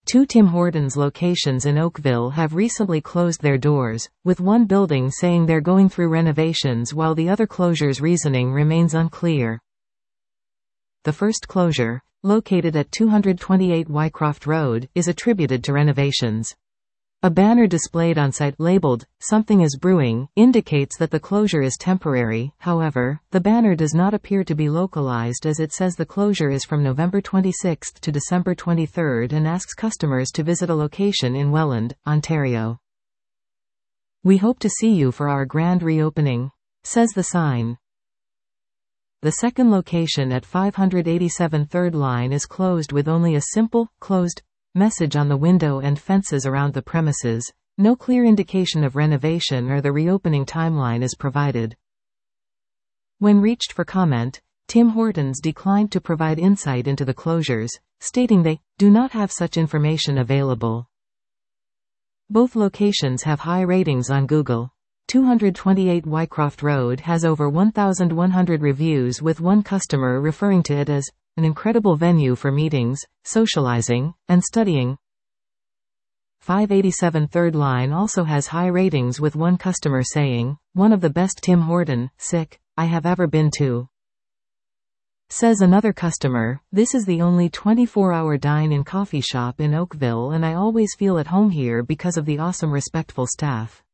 Two Tim Hortons locations in Oakville have recently closed their doors, with one building saying they're going through renovations while the other closure's reasoning remains unclear. The first closure, located at 228 Wycroft Road, is attributed to renovations. A banner displayed on site labeled, "Something is Brewing," indicates that the closure is temporary. However, the banner does not appear to be localized, as it says the closure is from November 26 to December 23 and asks customers to visit a location in Welland, Ontario. "We hope to see you for our grand reopening," says the sign. The second location at 587 Third Line is closed with only a simple, "Closed" message on the window and fences around the premises. No clear indication of renovation or the reopening timeline is provided. When reached for comment, Tim Hortons declined to provide insight into the closures, stating they do not have such information available. Both locations have high ratings on Google. 228 Wycroft Road has over 1,100 reviews, with one customer referring to it as an incredible venue for meetings, socializing, and studying. 587 Third Line also has high ratings, with one customer saying, "One of the best Tim Horton I have ever been to." Says another customer, "This is the only 24-hour dine-in coffee shop in Oakville and I always feel at home here because of the awesome respectful staff."